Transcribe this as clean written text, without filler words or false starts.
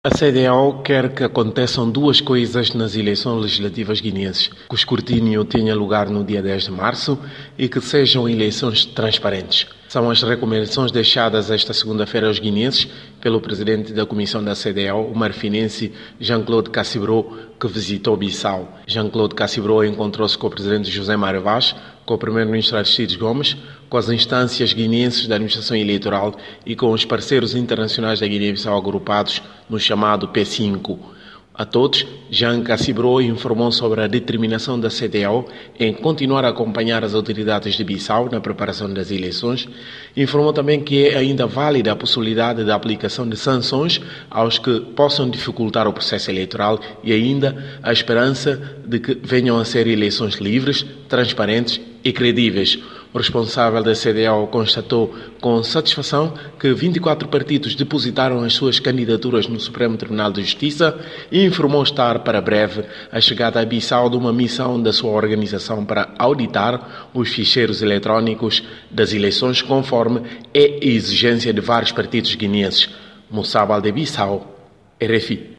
A CDAO quer que aconteçam duas coisas nas eleições legislativas guineenses: que o escrutínio tenha lugar no dia 10 de março e que sejam eleições transparentes. São as recomendações deixadas esta segunda-feira aos guineenses pelo presidente da comissão da CDAO, o marfinense Jean-Claude Cassibrot, que visitou Bissau. Jean-Claude Cassibrot encontrou-se com o presidente José Mário Vaz, com o primeiro-ministro Aristides Gomes, com as instâncias guineenses da administração eleitoral e com os parceiros internacionais da Guiné-Bissau agrupados no chamado P5. A todos, Jean Cassibrot informou sobre a determinação da CDAO em continuar a acompanhar as autoridades de Bissau na preparação das eleições. Informou também que é ainda válida a possibilidade da aplicação de sanções aos que possam dificultar o processo eleitoral e ainda a esperança de que venham a ser eleições livres, transparentes e credíveis. O responsável da CDAO constatou com satisfação que 24 partidos depositaram as suas candidaturas no Supremo Tribunal de Justiça e informou estar para breve a chegada a Bissau de uma missão da sua organização para auditar os ficheiros eletrónicos das eleições conforme é exigência de vários partidos guineenses. Moussa Baldé, Bissau, RFI.